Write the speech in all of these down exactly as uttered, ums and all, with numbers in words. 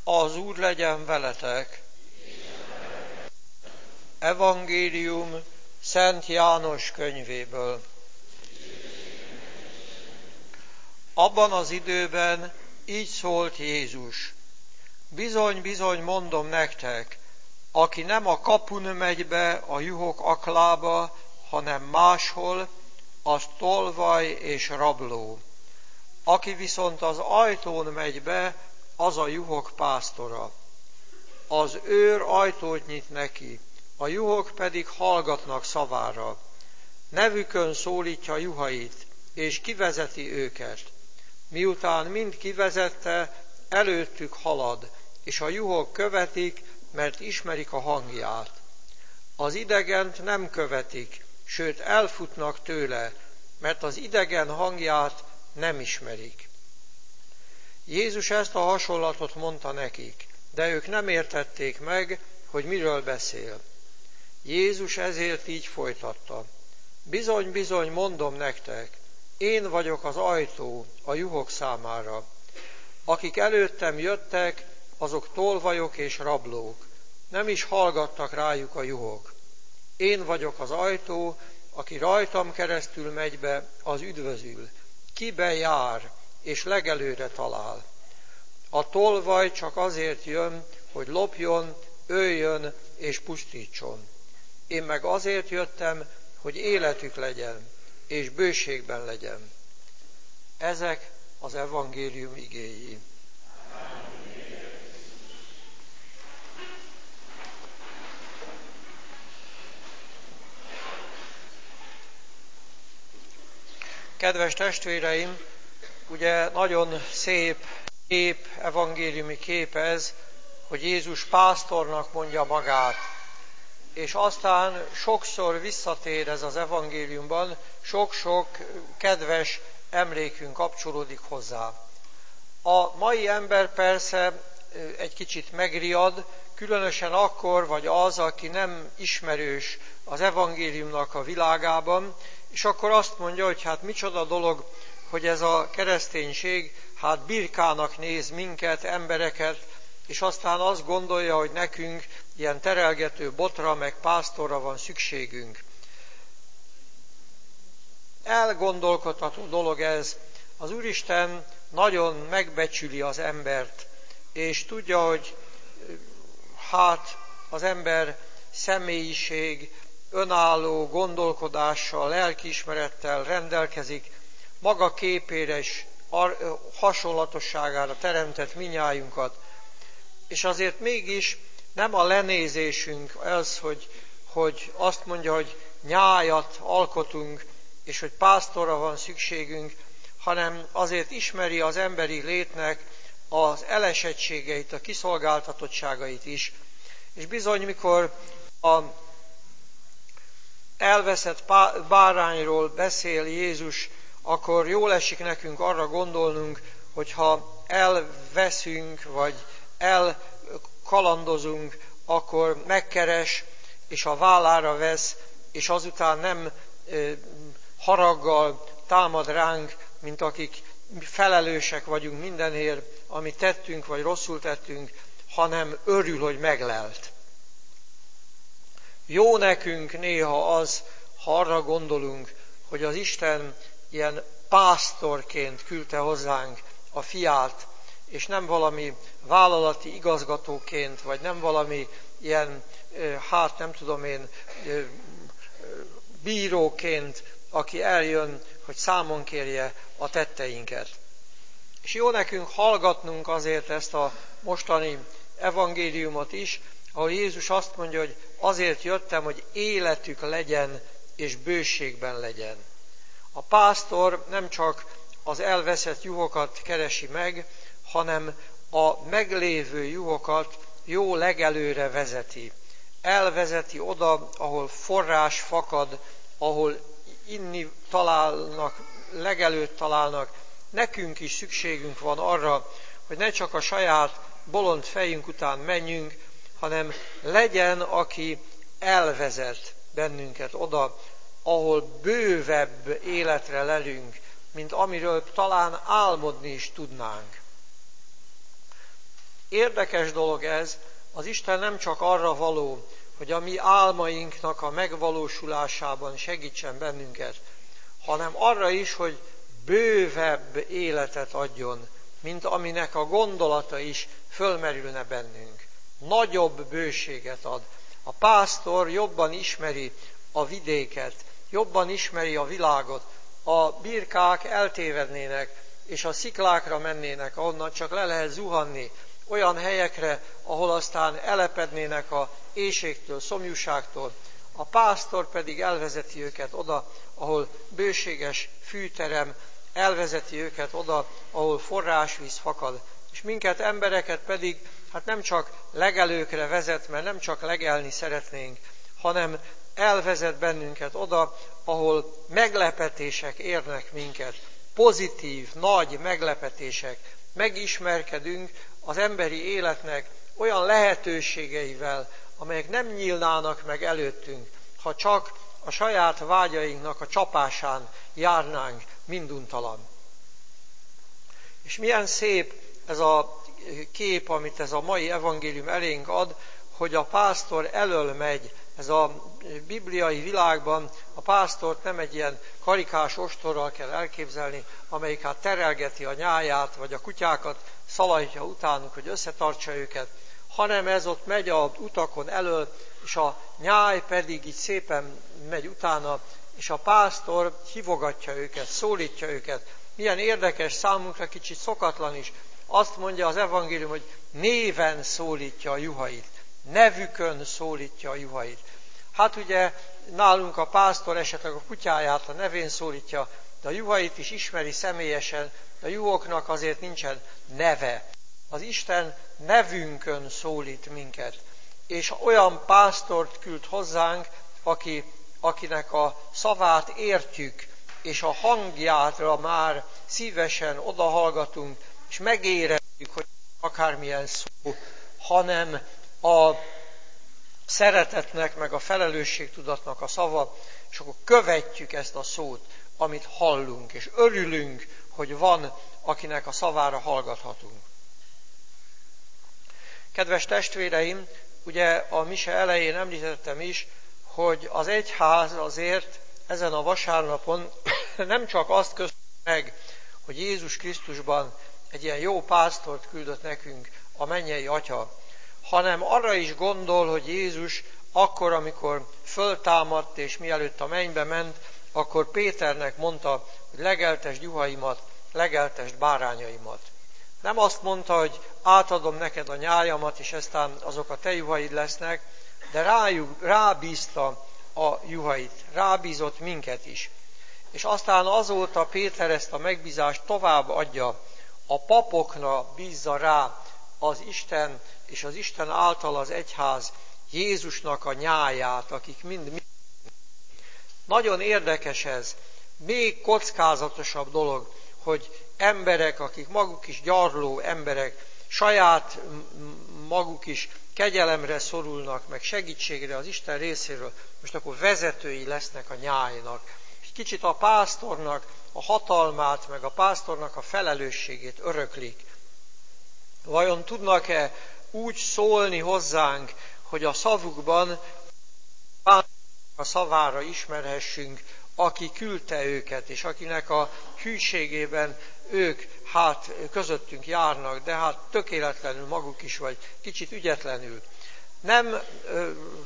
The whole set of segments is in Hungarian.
Az Úr legyen veletek. Evangélium Szent János könyvéből. Abban az időben így szólt Jézus. Bizony, bizony mondom nektek, aki nem a kapun megy be a juhok aklába, hanem máshol, az tolvaj és rabló. Aki viszont az ajtón megy be, az a juhok pásztora. Az őr ajtót nyit neki, a juhok pedig hallgatnak szavára. Nevükön szólítja juhait, és kivezeti őket. Miután mind kivezette, előttük halad, és a juhok követik, mert ismerik a hangját. Az idegent nem követik, sőt elfutnak tőle, mert az idegen hangját nem ismerik. Jézus ezt a hasonlatot mondta nekik, de ők nem értették meg, hogy miről beszél. Jézus ezért így folytatta. Bizony, bizony, mondom nektek, én vagyok az ajtó a juhok számára. Akik előttem jöttek, azok tolvajok és rablók. Nem is hallgattak rájuk a juhok. Én vagyok az ajtó, aki rajtam keresztül megy be, az üdvözül. Kibe jár, és legelőre talál. A tolvaj csak azért jön, hogy lopjon, öljön és pusztítson. Én meg azért jöttem, hogy életük legyen, és bőségben legyen. Ezek az evangélium igéi. Kedves testvéreim, ugye nagyon szép kép, evangéliumi kép ez, hogy Jézus pásztornak mondja magát. És aztán sokszor visszatér ez az evangéliumban, sok-sok kedves emlékünk kapcsolódik hozzá. A mai ember persze egy kicsit megriad, különösen akkor vagy az, aki nem ismerős az evangéliumnak a világában, és akkor azt mondja, hogy hát micsoda dolog, hogy ez a kereszténység hát birkának néz minket, embereket, és aztán azt gondolja, hogy nekünk ilyen terelgető botra, meg pásztorra van szükségünk. Elgondolkodható dolog ez. Az Úristen nagyon megbecsüli az embert, és tudja, hogy hát az ember személyiség, önálló gondolkodással, lelkiismerettel rendelkezik, maga képére és hasonlatosságára teremtett minnyájunkat. És azért mégis nem a lenézésünk az, hogy, hogy azt mondja, hogy nyájat alkotunk, és hogy pásztorra van szükségünk, hanem azért ismeri az emberi létnek az elesettségeit, a kiszolgáltatottságait is. És bizony, mikor a elveszett bárányról beszél Jézus, akkor jól esik nekünk arra gondolnunk, hogyha elveszünk, vagy elkalandozunk, akkor megkeres, és a vállára vesz, és azután nem haraggal támad ránk, mint akik felelősek vagyunk mindenért, amit tettünk, vagy rosszul tettünk, hanem örül, hogy meglelt. Jó nekünk néha az, ha arra gondolunk, hogy az Isten ilyen pásztorként küldte hozzánk a fiát, és nem valami vállalati igazgatóként, vagy nem valami ilyen, hát nem tudom én, bíróként, aki eljön, hogy számon kérje a tetteinket. És jó nekünk hallgatnunk azért ezt a mostani evangéliumot is, ahol Jézus azt mondja, hogy azért jöttem, hogy életük legyen és bőségben legyen. A pásztor nem csak az elveszett juhokat keresi meg, hanem a meglévő juhokat jó legelőre vezeti. Elvezeti oda, ahol forrás fakad, ahol inni találnak, legelőtt találnak. Nekünk is szükségünk van arra, hogy ne csak a saját bolond fejünk után menjünk, hanem legyen, aki elvezet bennünket oda, ahol bővebb életre lelünk, mint amiről talán álmodni is tudnánk. Érdekes dolog ez, az Isten nem csak arra való, hogy a mi álmainknak a megvalósulásában segítsen bennünket, hanem arra is, hogy bővebb életet adjon, mint aminek a gondolata is fölmerülne bennünk. Nagyobb bőséget ad. A pásztor jobban ismeri a vidéket, jobban ismeri a világot. A birkák eltévednének, és a sziklákra mennének, ahonnan csak le lehet zuhanni, olyan helyekre, ahol aztán elepednének a éhségtől, szomjúságtól. A pásztor pedig elvezeti őket oda, ahol bőséges fűterem, elvezeti őket oda, ahol forrásvíz fakad. És minket, embereket pedig hát nem csak legelőkre vezet, mert nem csak legelni szeretnénk, hanem elvezet bennünket oda, ahol meglepetések érnek minket. Pozitív, nagy meglepetések. Megismerkedünk az emberi életnek olyan lehetőségeivel, amelyek nem nyílnának meg előttünk, ha csak a saját vágyainknak a csapásán járnánk minduntalan. És milyen szép ez a kép, amit ez a mai evangélium elénk ad, hogy a pásztor elöl megy. Ez a bibliai világban a pásztort nem egy ilyen karikás ostorral kell elképzelni, amelyik hát terelgeti a nyáját, vagy a kutyákat szaladja utánuk, hogy összetartsa őket, hanem ez ott megy az utakon elől, és a nyáj pedig így szépen megy utána, és a pásztor hívogatja őket, szólítja őket. Milyen érdekes, számunkra kicsit szokatlan is. Azt mondja az evangélium, hogy néven szólítja a juhait, nevükön szólítja a juhait. Hát ugye nálunk a pásztor esetleg a kutyáját a nevén szólítja, de a juhait is ismeri személyesen, de a juhoknak azért nincsen neve. Az Isten nevünkön szólít minket, és olyan pásztort küld hozzánk, aki, akinek a szavát értjük, és a hangjára már szívesen odahallgatunk, és megérezzük, hogy akármilyen szó, hanem a szeretetnek, meg a felelősségtudatnak a szava, és akkor követjük ezt a szót, amit hallunk, és örülünk, hogy van, akinek a szavára hallgathatunk. Kedves testvéreim, ugye a mise elején említettem is, hogy az egyház azért ezen a vasárnapon nem csak azt köszöni meg, hogy Jézus Krisztusban egy ilyen jó pásztort küldött nekünk a mennyei Atya, hanem arra is gondol, hogy Jézus akkor, amikor föltámadt és mielőtt a mennybe ment, akkor Péternek mondta, hogy legeltesd juhaimat, legeltesd bárányaimat. Nem azt mondta, hogy átadom neked a nyájamat, és aztán azok a te juhaid lesznek, de rájuk, rábízta a juhait, rábízott minket is. És aztán azóta Péter ezt a megbízást tovább adja, a papoknak bízza rá az Isten, és az Isten által az egyház Jézusnak a nyáját, akik mind, mind. Nagyon érdekes ez, még kockázatosabb dolog, hogy emberek, akik maguk is gyarló emberek, saját maguk is kegyelemre szorulnak, meg segítségre az Isten részéről, most akkor vezetői lesznek a nyájnak. Kicsit a pásztornak a hatalmát, meg a pásztornak a felelősségét öröklik. Vajon tudnak-e úgy szólni hozzánk, hogy a szavukban a szavára ismerhessünk, aki küldte őket, és akinek a hűségében ők hát közöttünk járnak, de hát tökéletlenül maguk is, vagy kicsit ügyetlenül. Nem ö,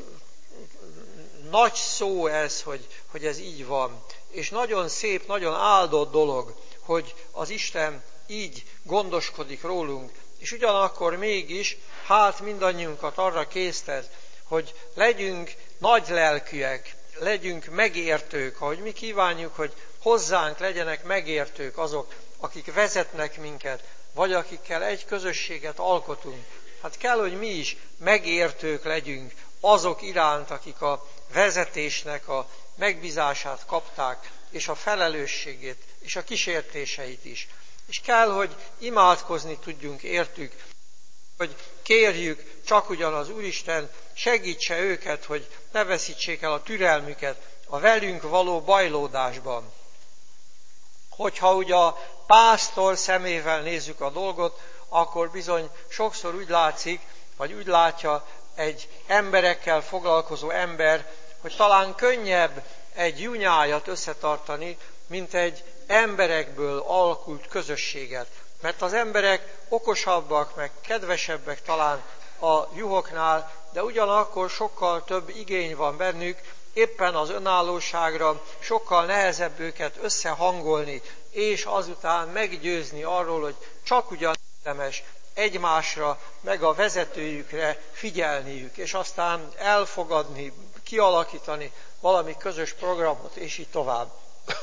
nagy szó ez, hogy, hogy ez így van, és nagyon szép, nagyon áldott dolog, hogy az Isten így gondoskodik rólunk, és ugyanakkor mégis, hát mindannyiunkat arra késztet, hogy legyünk nagylelkűek, legyünk megértők, ahogy mi kívánjuk, hogy hozzánk legyenek megértők azok, akik vezetnek minket, vagy akikkel egy közösséget alkotunk. Hát kell, hogy mi is megértők legyünk azok iránt, akik a vezetésnek a megbízását kapták, és a felelősségét, és a kísértéseit is. És kell, hogy imádkozni tudjunk értük, hogy kérjük csak ugyan az Úristen segítse őket, hogy ne veszítsék el a türelmüket a velünk való bajlódásban. Hogyha ugye a pásztor szemével nézzük a dolgot, akkor bizony sokszor úgy látszik, vagy úgy látja egy emberekkel foglalkozó ember, hogy talán könnyebb egy junyájat összetartani, mint egy emberekből alakult közösséget. Mert az emberek okosabbak, meg kedvesebbek talán a juhoknál, de ugyanakkor sokkal több igény van bennük, éppen az önállóságra, sokkal nehezebb őket összehangolni, és azután meggyőzni arról, hogy csak ugyan érdemes egymásra, meg a vezetőjükre figyelniük, és aztán elfogadni, kialakítani valami közös programot, és így tovább.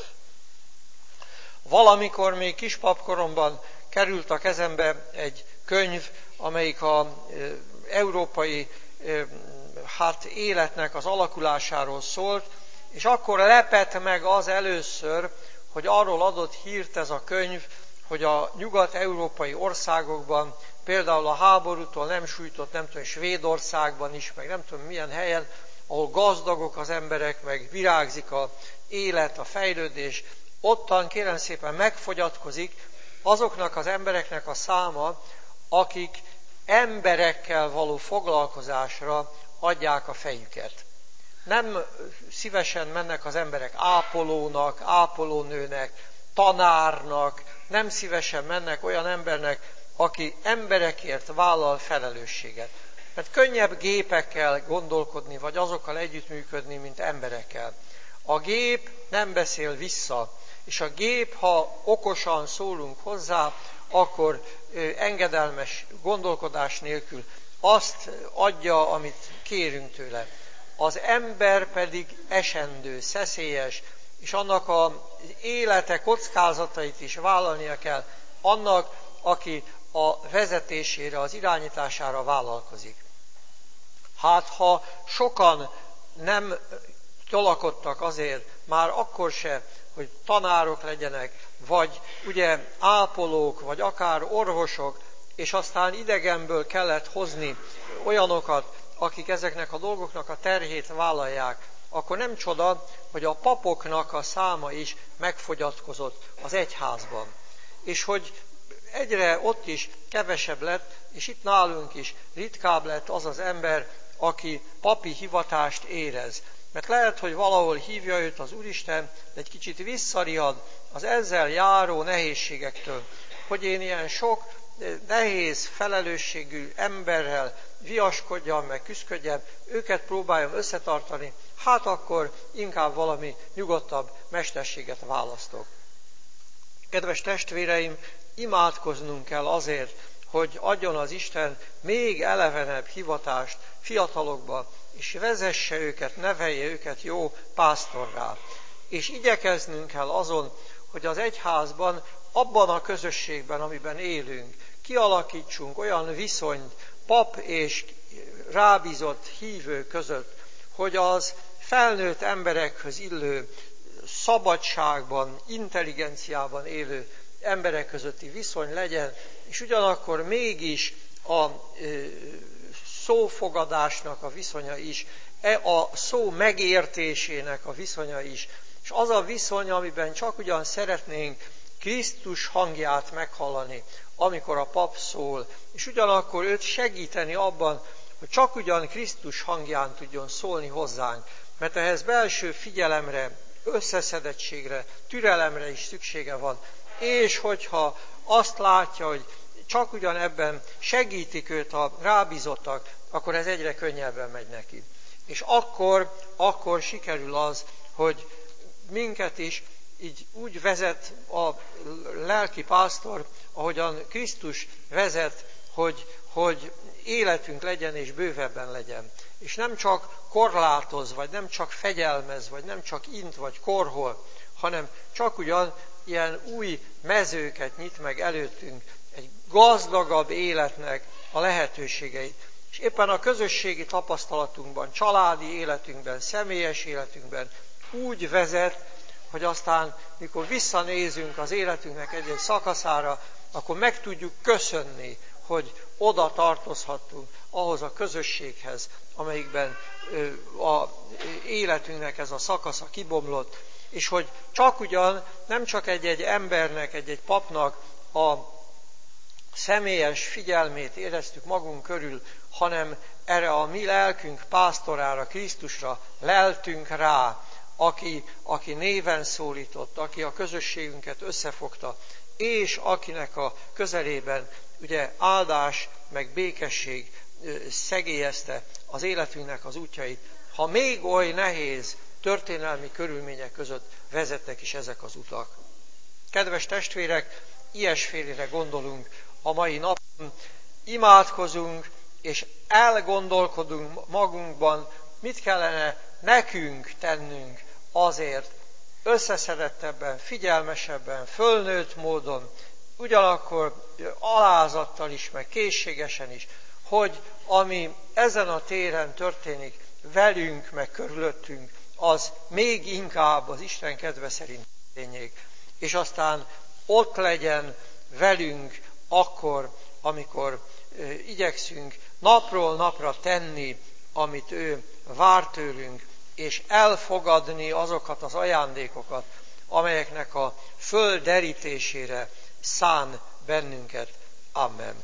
Valamikor még kispapkoromban került a kezembe egy könyv, amelyik az európai hát, életnek az alakulásáról szólt, és akkor lepett meg az először, hogy arról adott hírt ez a könyv, hogy a nyugat-európai országokban, például a háborútól nem sújtott, nem tudom, Svédországban is, meg nem tudom milyen helyen, ahol gazdagok az emberek, meg virágzik az élet, a fejlődés, ottan kérem szépen megfogyatkozik azoknak az embereknek a száma, akik emberekkel való foglalkozásra adják a fejüket. Nem szívesen mennek az emberek ápolónak, ápolónőnek, tanárnak, nem szívesen mennek olyan embernek, aki emberekért vállal felelősséget. Mert könnyebb gépekkel gondolkodni, vagy azokkal együttműködni, mint emberekkel. A gép nem beszél vissza, és a gép, ha okosan szólunk hozzá, akkor engedelmes gondolkodás nélkül azt adja, amit kérünk tőle. Az ember pedig esendő, szeszélyes, és annak az élete kockázatait is vállalnia kell annak, aki a vezetésére, az irányítására vállalkozik. Hát ha sokan nem gyanakodtak azért, már akkor se, hogy tanárok legyenek, vagy ugye ápolók, vagy akár orvosok, és aztán idegenből kellett hozni olyanokat, akik ezeknek a dolgoknak a terhét vállalják, akkor nem csoda, hogy a papoknak a száma is megfogyatkozott az egyházban. És hogy egyre ott is kevesebb lett, és itt nálunk is ritkább lett az az ember, aki papi hivatást érez. Mert lehet, hogy valahol hívja őt az Úristen, de egy kicsit visszariad az ezzel járó nehézségektől, hogy én ilyen sok nehéz, felelősségű emberrel viaskodjam, meg küszködjem, őket próbáljam összetartani, hát akkor inkább valami nyugodtabb mesterséget választok. Kedves testvéreim, imádkoznunk kell azért, hogy adjon az Isten még elevenebb hivatást fiatalokba, és vezesse őket, nevelje őket jó pásztorrá. És igyekeznünk kell azon, hogy az egyházban, abban a közösségben, amiben élünk, kialakítsunk olyan viszonyt pap és rábízott hívő között, hogy az felnőtt emberekhöz illő, szabadságban, intelligenciában élő emberek közötti viszony legyen, és ugyanakkor mégis a szófogadásnak a viszonya is, a szó megértésének a viszonya is, és az a viszony, amiben csak ugyan szeretnénk Krisztus hangját meghallani, amikor a pap szól, és ugyanakkor őt segíteni abban, hogy csak ugyan Krisztus hangján tudjon szólni hozzánk, mert ehhez belső figyelemre, összeszedettségre, türelemre is szüksége van, és hogyha azt látja, hogy csak ugyan ebben segítik őt a rábízottak, akkor ez egyre könnyebben megy neki. És akkor, akkor sikerül az, hogy minket is így úgy vezet a lelki pásztor, ahogyan Krisztus vezet, hogy, hogy életünk legyen és bővebben legyen. És nem csak korlátoz, vagy nem csak fegyelmez, vagy nem csak int, vagy korhol, hanem csak ugyan ilyen új mezőket nyit meg előttünk, egy gazdagabb életnek a lehetőségeit. És éppen a közösségi tapasztalatunkban, családi életünkben, személyes életünkben úgy vezet, hogy aztán, mikor visszanézünk az életünknek egy-egy szakaszára, akkor meg tudjuk köszönni, hogy oda tartozhattunk ahhoz a közösséghez, amelyikben az életünknek ez a szakasza kibomlott, és hogy csak ugyan nem csak egy-egy embernek, egy-egy papnak a személyes figyelmét éreztük magunk körül, hanem erre a mi lelkünk pásztorára, Krisztusra leltünk rá, aki, aki néven szólított, aki a közösségünket összefogta, és akinek a közelében ugye áldás meg békesség szegélyezte az életünknek az útjait. Ha még oly nehéz történelmi körülmények között vezetnek is ezek az utak. Kedves testvérek, ilyesfélére gondolunk a mai napon, imádkozunk és elgondolkodunk magunkban, mit kellene nekünk tennünk azért, összeszedettebben, figyelmesebben, fölnőtt módon, ugyanakkor alázattal is, meg készségesen is, hogy ami ezen a téren történik velünk, meg körülöttünk, az még inkább az Isten kedve szerint történjék. És aztán ott legyen velünk akkor, amikor ö, igyekszünk napról napra tenni, amit ő vár tőlünk, és elfogadni azokat az ajándékokat, amelyeknek a föld derítésére szán bennünket. Amen.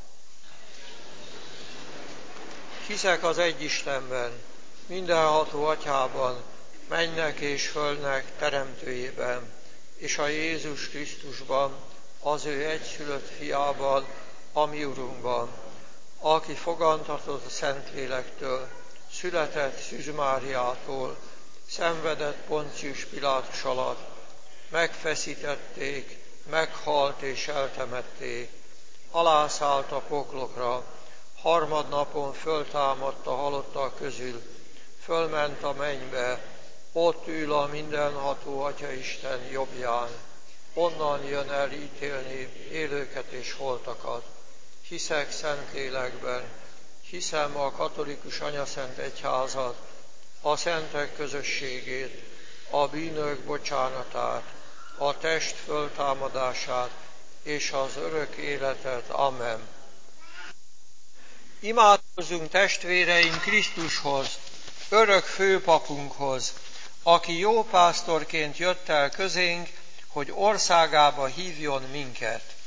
Hiszek az egy Istenben, mindenható Atyában, mennek és földnek teremtőjében, és a Jézus Krisztusban, az ő egyszülött fiában, a mi Urunkban, aki fogantatott a Szentlélektől, született Szűz Máriától, szenvedett Poncius Pilátus alatt, megfeszítették, meghalt és eltemették, alászállt a poklokra, harmadnapon föltámadt a halottak közül, fölment a mennybe, ott ül a mindenható Atyaisten jobbján, onnan jön el ítélni élőket és holtakat. Hiszek Szentlélekben, hiszem a katolikus anyaszent egyházat, a szentek közösségét, a bűnök bocsánatát, a test föltámadását és az örök életet. Amen. Imádkozzunk testvéreim Krisztushoz, örök főpapunkhoz, aki jó pásztorként jött el közénk, hogy országába hívjon minket.